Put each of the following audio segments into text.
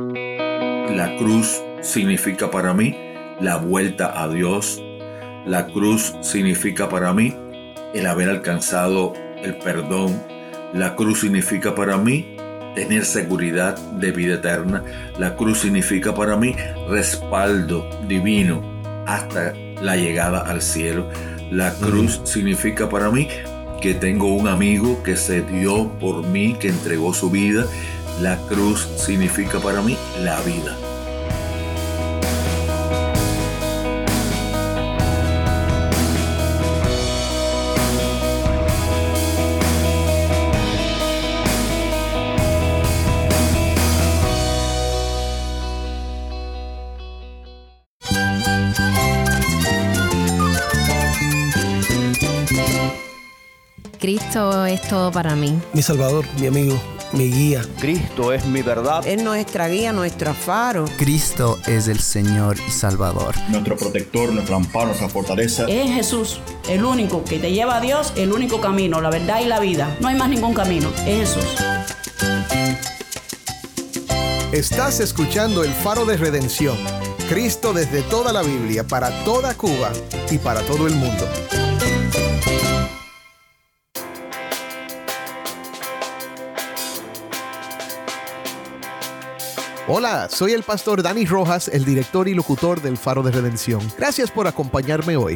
La cruz significa para mí la vuelta a Dios. La cruz significa para mí el haber alcanzado el perdón. La cruz significa para mí tener seguridad de vida eterna. La cruz significa para mí respaldo divino hasta la llegada al cielo. La cruz significa para mí que tengo un amigo que se dio por mí, que entregó su vida. La cruz significa para mí la vida. Cristo es todo para mí. Mi Salvador, mi amigo, mi guía. Cristo es mi verdad. Es nuestra guía, nuestro faro. Cristo es el Señor y Salvador. Nuestro protector, nuestro amparo, nuestra fortaleza. Es Jesús, el único que te lleva a Dios, el único camino, la verdad y la vida. No hay más ningún camino, es Jesús. Estás escuchando El Faro de Redención. Cristo desde toda la Biblia, para toda Cuba y para todo el mundo. Hola, soy el pastor Dani Rojas, el director y locutor del Faro de Redención. Gracias por acompañarme hoy.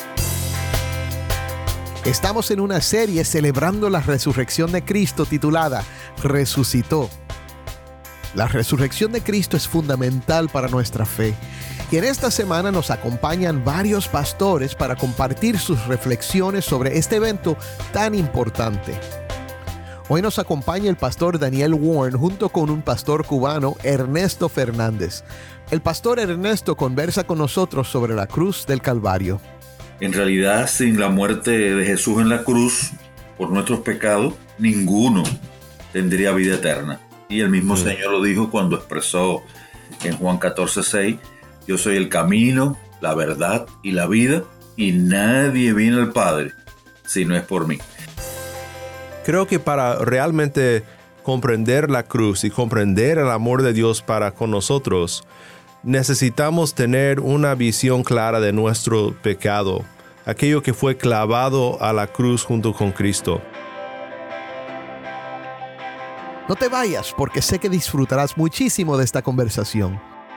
Estamos en una serie celebrando la resurrección de Cristo titulada Resucitó. La resurrección de Cristo es fundamental para nuestra fe. Y en esta semana nos acompañan varios pastores para compartir sus reflexiones sobre este evento tan importante. Hoy nos acompaña el pastor Daniel Warren junto con un pastor cubano, Ernesto Fernández. El pastor Ernesto conversa con nosotros sobre la cruz del Calvario. En realidad, sin la muerte de Jesús en la cruz por nuestros pecados, ninguno tendría vida eterna. Y el mismo Señor lo dijo cuando expresó en Juan 14:6, yo soy el camino, la verdad y la vida, y nadie viene al Padre si no es por mí. Creo que para realmente comprender la cruz y comprender el amor de Dios para con nosotros, necesitamos tener una visión clara de nuestro pecado, aquello que fue clavado a la cruz junto con Cristo. No te vayas, porque sé que disfrutarás muchísimo de esta conversación.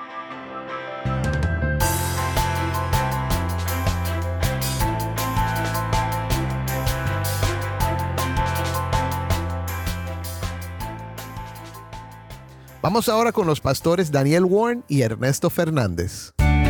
Vamos ahora con los pastores Daniel Warren y Ernesto Fernández.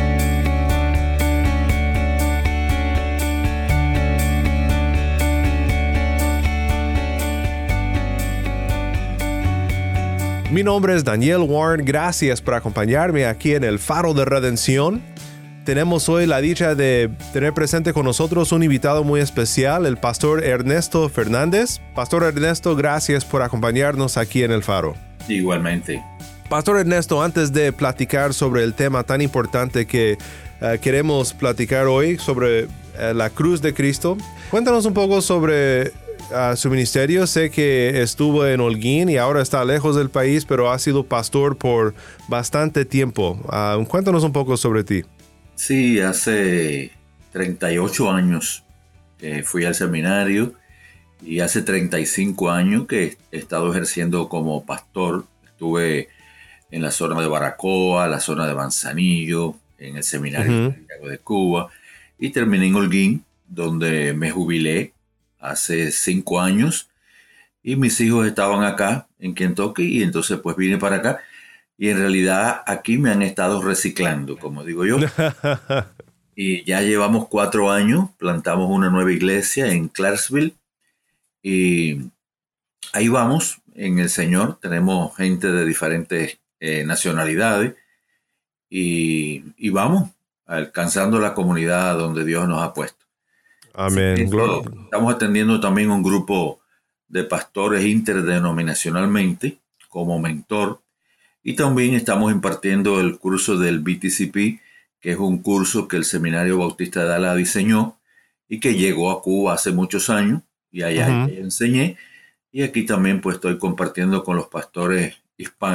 Mi nombre es Daniel Warren, gracias por acompañarme aquí en el Faro de Redención. Tenemos hoy la dicha de tener presente con nosotros un invitado muy especial, el pastor Ernesto Fernández. Pastor Ernesto, gracias por acompañarnos aquí en el Faro. Igualmente. Pastor Ernesto, antes de platicar sobre el tema tan importante que queremos platicar hoy, sobre la cruz de Cristo, cuéntanos un poco sobre su ministerio. Sé que estuvo en Holguín y ahora está lejos del país, pero ha sido pastor por bastante tiempo. Cuéntanos un poco sobre ti. Sí, hace 38 años fui al seminario y hace 35 años que he estado ejerciendo como pastor. Estuve en la zona de Baracoa, la zona de Manzanillo, en el seminario de Santiago de Cuba, y terminé en Holguín, donde me jubilé hace 5 años, y mis hijos estaban acá en Kentucky, y entonces pues vine para acá, y en realidad aquí me han estado reciclando, como digo yo. Y ya llevamos 4 años, plantamos una nueva iglesia en Clarksville, y ahí vamos en el Señor. Tenemos gente de diferentes nacionalidades y vamos alcanzando la comunidad donde Dios nos ha puesto. Amén. Estamos atendiendo también un grupo de pastores interdenominacionalmente como mentor, y también estamos impartiendo el curso del BTCP, que es un curso que el Seminario Bautista de Dallas diseñó y que llegó a Cuba hace muchos años, y allá enseñé. Y aquí también pues estoy compartiendo con los pastores hispanos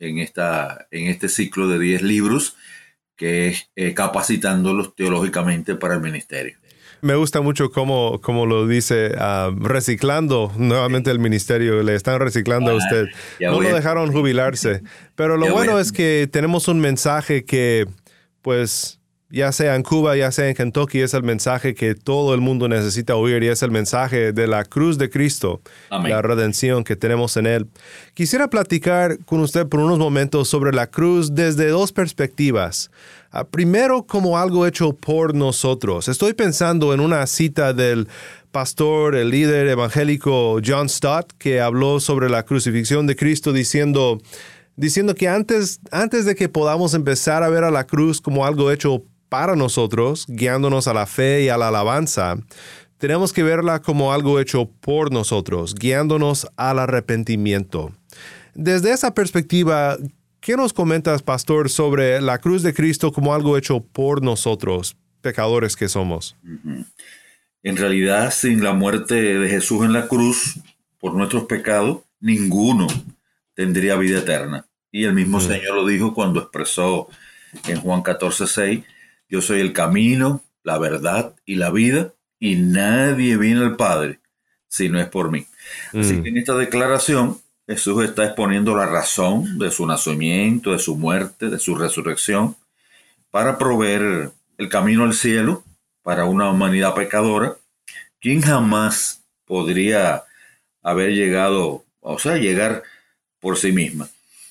en este ciclo de 10 libros, que es capacitándolos teológicamente para el ministerio. Me gusta mucho cómo lo dice, reciclando nuevamente el ministerio, le están reciclando a usted. No lo dejaron jubilarse. Pero lo bueno es que tenemos un mensaje que, pues, ya sea en Cuba, ya sea en Kentucky, es el mensaje que todo el mundo necesita oír y es el mensaje de la cruz de Cristo, Amén. La redención que tenemos en Él. Quisiera platicar con usted por unos momentos sobre la cruz desde dos perspectivas. Primero, como algo hecho por nosotros. Estoy pensando en una cita del pastor, el líder evangélico John Stott, que habló sobre la crucifixión de Cristo diciendo que antes de que podamos empezar a ver a la cruz como algo hecho para nosotros, guiándonos a la fe y a la alabanza, tenemos que verla como algo hecho por nosotros, guiándonos al arrepentimiento. Desde esa perspectiva, ¿qué nos comentas, pastor, sobre la cruz de Cristo como algo hecho por nosotros, pecadores que somos? En realidad, sin la muerte de Jesús en la cruz por nuestros pecados, ninguno tendría vida eterna. Y el mismo Señor lo dijo cuando expresó en Juan 14:6, yo soy el camino, la verdad y la vida, y nadie viene al Padre si no es por mí. Así que en esta declaración, Jesús está exponiendo la razón de su nacimiento, de su muerte, de su resurrección, para proveer el camino al cielo para una humanidad pecadora, quien jamás podría haber llegar por sí misma.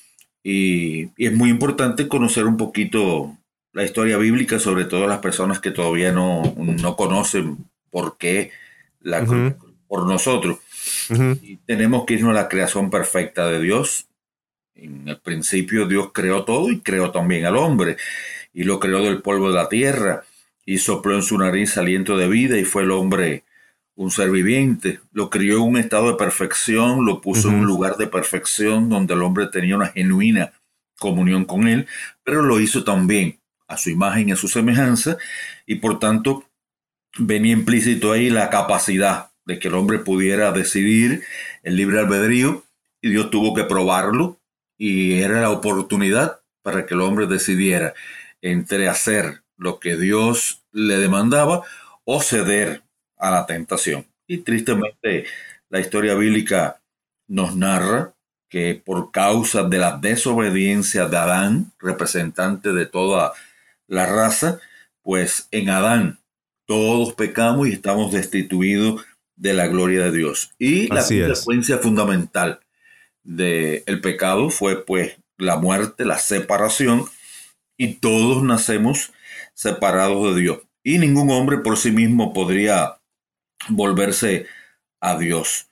Y es muy importante conocer un poquito la historia bíblica, sobre todo las personas que todavía no conocen por qué la cruz por nosotros. Y tenemos que irnos a la creación perfecta de Dios. En el principio Dios creó todo y creó también al hombre. Y lo creó del polvo de la tierra y sopló en su nariz aliento de vida y fue el hombre un ser viviente. Lo crió en un estado de perfección, lo puso en un lugar de perfección donde el hombre tenía una genuina comunión con él, pero lo hizo también a su imagen y a su semejanza, y por tanto venía implícito ahí la capacidad de que el hombre pudiera decidir, el libre albedrío, y Dios tuvo que probarlo, y era la oportunidad para que el hombre decidiera entre hacer lo que Dios le demandaba o ceder a la tentación. Y tristemente la historia bíblica nos narra que por causa de la desobediencia de Adán, representante de toda la raza, pues en Adán todos pecamos y estamos destituidos de la gloria de Dios. Y la consecuencia fundamental del pecado fue pues la muerte, la separación, y todos nacemos separados de Dios. Y ningún hombre por sí mismo podría volverse a Dios.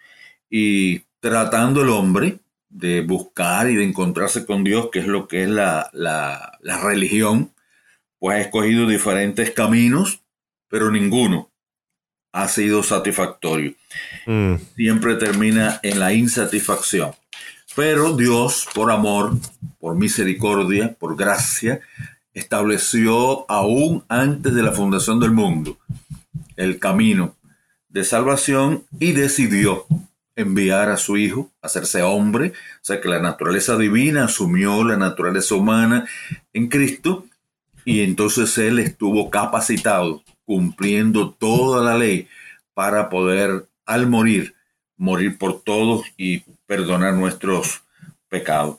Y tratando el hombre de buscar y de encontrarse con Dios, que es lo que es la religión, pues ha escogido diferentes caminos, pero ninguno ha sido satisfactorio. Siempre termina en la insatisfacción. Pero Dios, por amor, por misericordia, por gracia, estableció aún antes de la fundación del mundo el camino de salvación y decidió enviar a su Hijo, hacerse hombre, o sea que la naturaleza divina asumió la naturaleza humana en Cristo, y entonces Él estuvo capacitado, cumpliendo toda la ley, para poder, al morir por todos y perdonar nuestros pecados.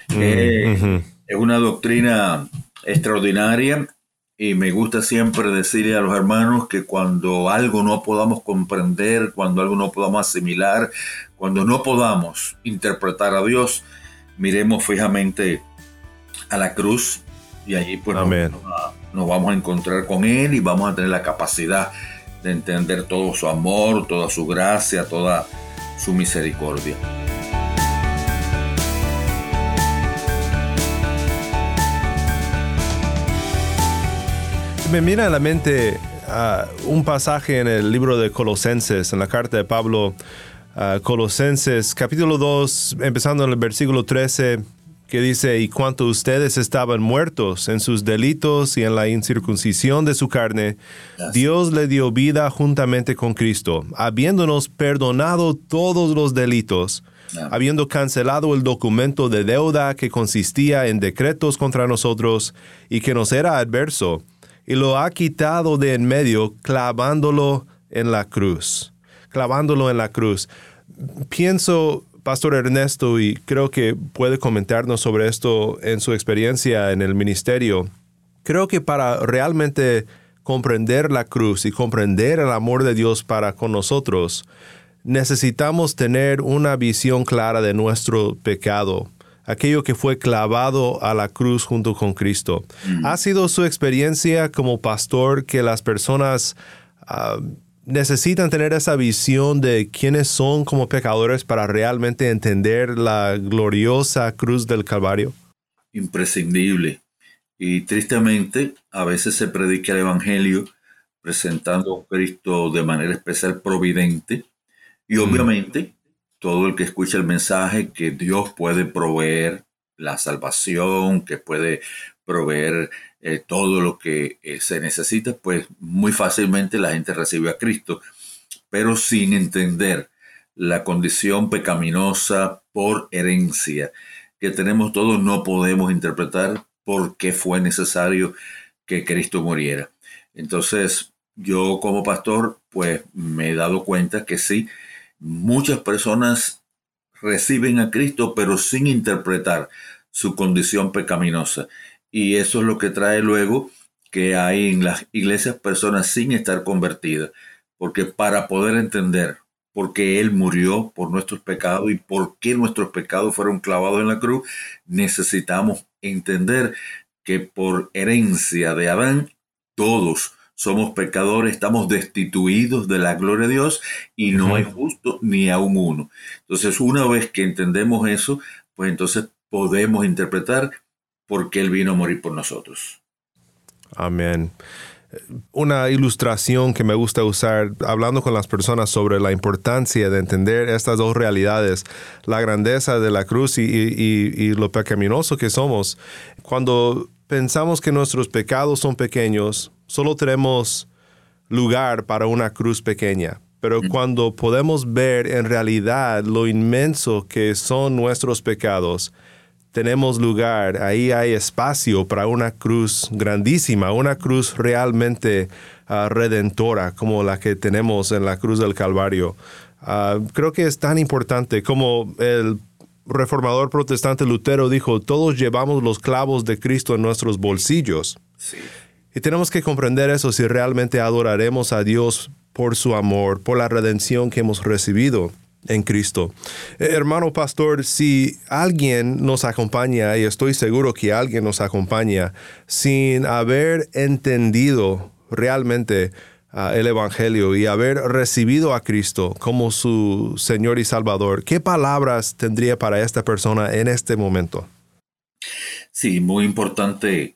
Es una doctrina extraordinaria, y me gusta siempre decirle a los hermanos que cuando algo no podamos comprender, cuando algo no podamos asimilar, cuando no podamos interpretar a Dios, miremos fijamente a la cruz, y allí pues nos vamos a encontrar con Él y vamos a tener la capacidad de entender todo su amor, toda su gracia, toda su misericordia. Me viene a la mente un pasaje en el libro de Colosenses, en la carta de Pablo, Colosenses capítulo 2, empezando en el versículo 13, que dice: y cuanto ustedes estaban muertos en sus delitos y en la incircuncisión de su carne, Dios le dio vida juntamente con Cristo, habiéndonos perdonado todos los delitos, habiendo cancelado el documento de deuda que consistía en decretos contra nosotros y que nos era adverso, y lo ha quitado de en medio, clavándolo en la cruz. Clavándolo en la cruz. Pienso, Pastor Ernesto, y creo que puede comentarnos sobre esto en su experiencia en el ministerio. Creo que para realmente comprender la cruz y comprender el amor de Dios para con nosotros, necesitamos tener una visión clara de nuestro pecado, aquello que fue clavado a la cruz junto con Cristo. ¿Ha sido su experiencia como pastor que las personas necesitan tener esa visión de quiénes son como pecadores para realmente entender la gloriosa cruz del Calvario? Imprescindible. Y tristemente, a veces se predica el Evangelio presentando a Cristo de manera especial providente. Y obviamente, todo el que escucha el mensaje que Dios puede proveer la salvación, que puede proveer todo lo que se necesita, pues muy fácilmente la gente recibe a Cristo, pero sin entender la condición pecaminosa por herencia que tenemos todos, no podemos interpretar por qué fue necesario que Cristo muriera. Entonces, yo como pastor, pues me he dado cuenta que sí, muchas personas reciben a Cristo, pero sin interpretar su condición pecaminosa. Y eso es lo que trae luego que hay en las iglesias personas sin estar convertidas. Porque para poder entender por qué Él murió por nuestros pecados y por qué nuestros pecados fueron clavados en la cruz, necesitamos entender que por herencia de Adán, todos somos pecadores, estamos destituidos de la gloria de Dios y no hay justo ni aun uno. Entonces, una vez que entendemos eso, pues entonces podemos interpretar por qué Él vino a morir por nosotros. Amén. Una ilustración que me gusta usar hablando con las personas sobre la importancia de entender estas dos realidades, la grandeza de la cruz y lo pecaminoso que somos. Cuando pensamos que nuestros pecados son pequeños, solo tenemos lugar para una cruz pequeña. Pero cuando podemos ver en realidad lo inmenso que son nuestros pecados, tenemos lugar, ahí hay espacio para una cruz grandísima, una cruz realmente redentora como la que tenemos en la cruz del Calvario. Creo que es tan importante como el reformador protestante Lutero dijo, todos llevamos los clavos de Cristo en nuestros bolsillos. Sí. Y tenemos que comprender eso si realmente adoraremos a Dios por su amor, por la redención que hemos recibido en Cristo. Hermano pastor, si alguien nos acompaña, y estoy seguro que alguien nos acompaña, sin haber entendido realmente el Evangelio y haber recibido a Cristo como su Señor y Salvador, ¿qué palabras tendría para esta persona en este momento? Sí, muy importante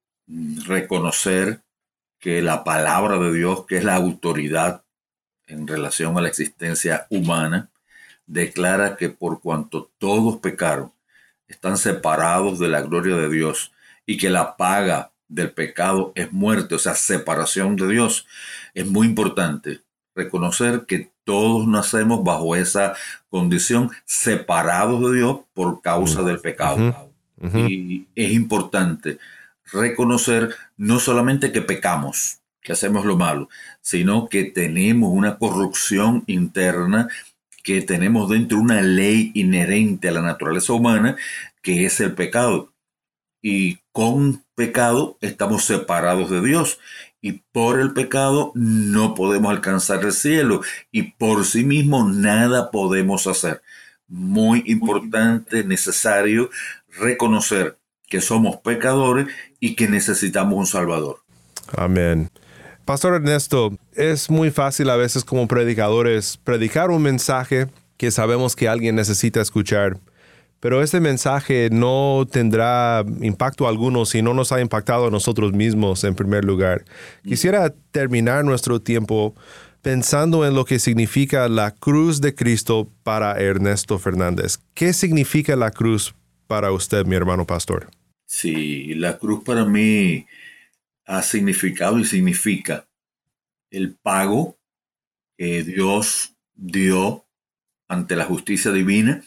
reconocer que la palabra de Dios, que es la autoridad en relación a la existencia humana, declara que por cuanto todos pecaron, están separados de la gloria de Dios y que la paga del pecado es muerte, o sea, separación de Dios. Es muy importante reconocer que todos nacemos bajo esa condición, separados de Dios por causa del pecado. Y es importante reconocer no solamente que pecamos, que hacemos lo malo, sino que tenemos una corrupción interna, que tenemos dentro una ley inherente a la naturaleza humana, que es el pecado. Y con pecado estamos separados de Dios. Y por el pecado no podemos alcanzar el cielo. Y por sí mismo nada podemos hacer. Muy importante, necesario reconocer que somos pecadores y que necesitamos un Salvador. Amén. Pastor Ernesto, es muy fácil a veces como predicadores predicar un mensaje que sabemos que alguien necesita escuchar, pero ese mensaje no tendrá impacto alguno si no nos ha impactado a nosotros mismos en primer lugar. Quisiera terminar nuestro tiempo pensando en lo que significa la cruz de Cristo para Ernesto Fernández. ¿Qué significa la cruz para usted, mi hermano pastor? Sí, la cruz para mí ha significado y significa el pago que Dios dio ante la justicia divina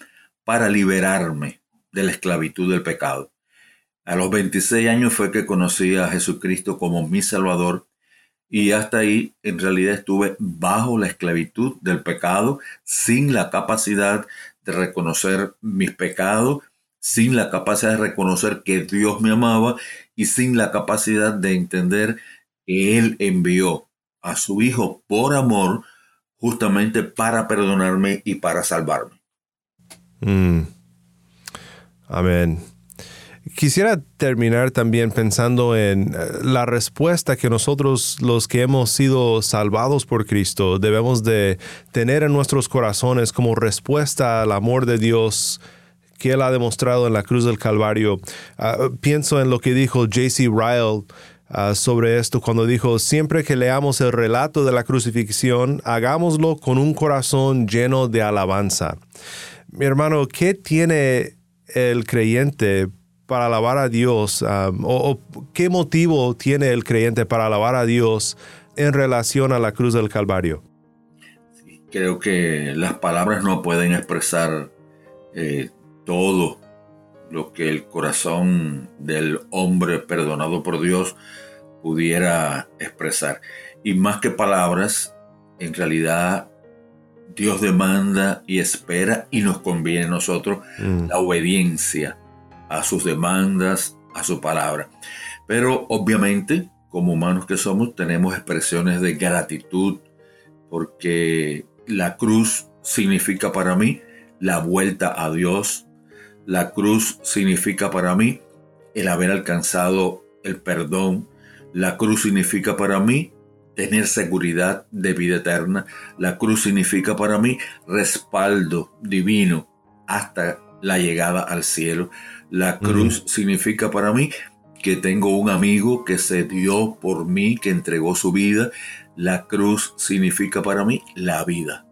para liberarme de la esclavitud del pecado. A los 26 años fue que conocí a Jesucristo como mi Salvador, y hasta ahí en realidad estuve bajo la esclavitud del pecado, sin la capacidad de reconocer mis pecados, sin la capacidad de reconocer que Dios me amaba y sin la capacidad de entender que Él envió a su Hijo por amor, justamente para perdonarme y para salvarme. Amén. Quisiera terminar también pensando en la respuesta que nosotros, los que hemos sido salvados por Cristo, debemos de tener en nuestros corazones como respuesta al amor de Dios que Él ha demostrado en la cruz del Calvario. Pienso en lo que dijo J.C. Ryle sobre esto cuando dijo: siempre que leamos el relato de la crucifixión, hagámoslo con un corazón lleno de alabanza. Mi hermano, ¿qué tiene el creyente para alabar a Dios? ¿O qué motivo tiene el creyente para alabar a Dios en relación a la cruz del Calvario? Sí, creo que las palabras no pueden expresar todo lo que el corazón del hombre perdonado por Dios pudiera expresar. Y más que palabras, en realidad Dios demanda y espera, y nos conviene a nosotros la obediencia a sus demandas, a su palabra. Pero obviamente, como humanos que somos, tenemos expresiones de gratitud, porque la cruz significa para mí la vuelta a Dios. La cruz significa para mí el haber alcanzado el perdón. La cruz significa para mí tener seguridad de vida eterna. La cruz significa para mí respaldo divino hasta la llegada al cielo. La cruz significa para mí que tengo un amigo que se dio por mí, que entregó su vida. La cruz significa para mí la vida.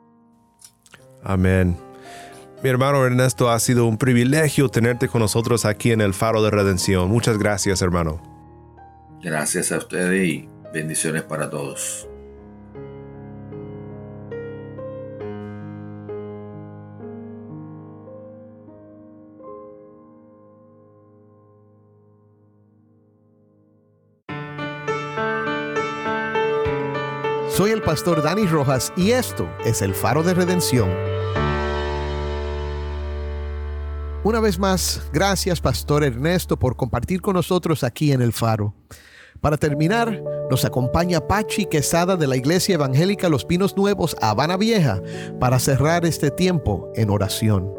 Amén. Mi hermano Ernesto, ha sido un privilegio tenerte con nosotros aquí en el Faro de Redención. Muchas gracias, hermano. Gracias a ustedes y bendiciones para todos. Soy el pastor Dani Rojas y esto es el Faro de Redención. Una vez más, gracias Pastor Ernesto por compartir con nosotros aquí en el Faro. Para terminar, nos acompaña Pachi Quesada de la Iglesia Evangélica Los Pinos Nuevos, Habana Vieja, para cerrar este tiempo en oración.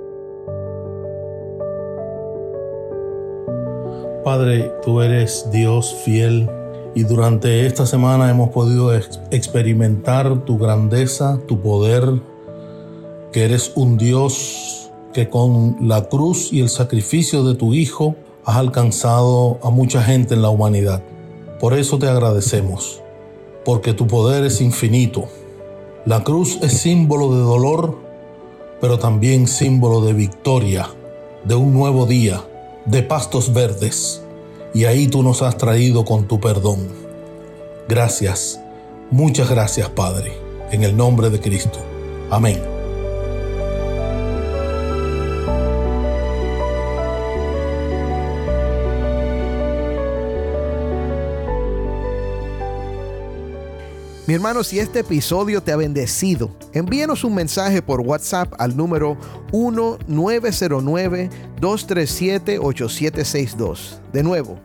Padre, tú eres Dios fiel y durante esta semana hemos podido experimentar tu grandeza, tu poder, que eres un Dios que con la cruz y el sacrificio de tu Hijo has alcanzado a mucha gente en la humanidad. Por eso te agradecemos, porque tu poder es infinito. La cruz es símbolo de dolor, pero también símbolo de victoria, de un nuevo día, de pastos verdes. Y ahí tú nos has traído con tu perdón. Gracias, muchas gracias, Padre, en el nombre de Cristo. Amén. Mi hermano, si este episodio te ha bendecido, envíanos un mensaje por WhatsApp al número 1-909-237-8762. De nuevo,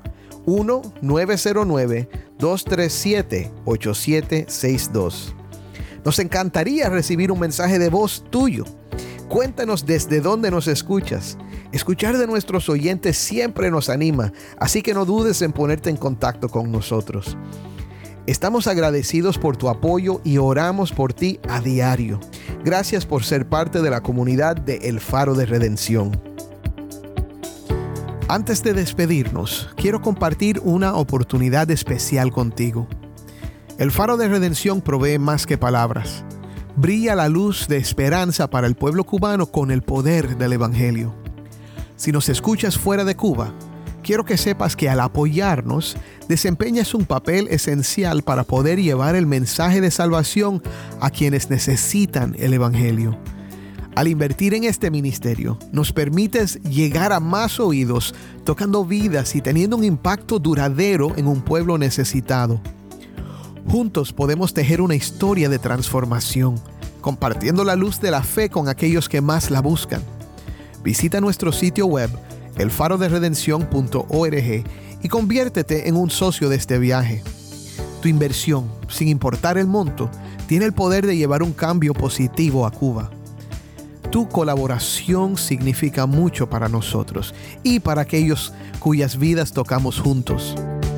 1-909-237-8762. Nos encantaría recibir un mensaje de voz tuyo. Cuéntanos desde dónde nos escuchas. Escuchar de nuestros oyentes siempre nos anima, así que no dudes en ponerte en contacto con nosotros. Estamos agradecidos por tu apoyo y oramos por ti a diario. Gracias por ser parte de la comunidad de El Faro de Redención. Antes de despedirnos, quiero compartir una oportunidad especial contigo. El Faro de Redención provee más que palabras. Brilla la luz de esperanza para el pueblo cubano con el poder del Evangelio. Si nos escuchas fuera de Cuba, quiero que sepas que al apoyarnos, desempeñas un papel esencial para poder llevar el mensaje de salvación a quienes necesitan el Evangelio. Al invertir en este ministerio, nos permites llegar a más oídos, tocando vidas y teniendo un impacto duradero en un pueblo necesitado. Juntos podemos tejer una historia de transformación, compartiendo la luz de la fe con aquellos que más la buscan. Visita nuestro sitio web, elfaroderedención.org, y conviértete en un socio de este viaje. Tu inversión, sin importar el monto, tiene el poder de llevar un cambio positivo a Cuba. Tu colaboración significa mucho para nosotros y para aquellos cuyas vidas tocamos juntos.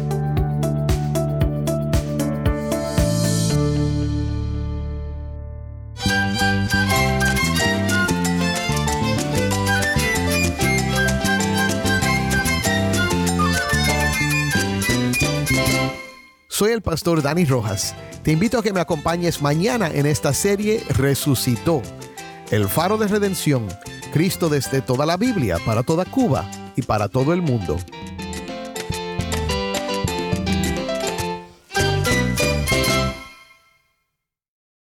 Soy el pastor Dani Rojas. Te invito a que me acompañes mañana en esta serie Resucitó. El Faro de Redención, Cristo desde toda la Biblia, para toda Cuba y para todo el mundo.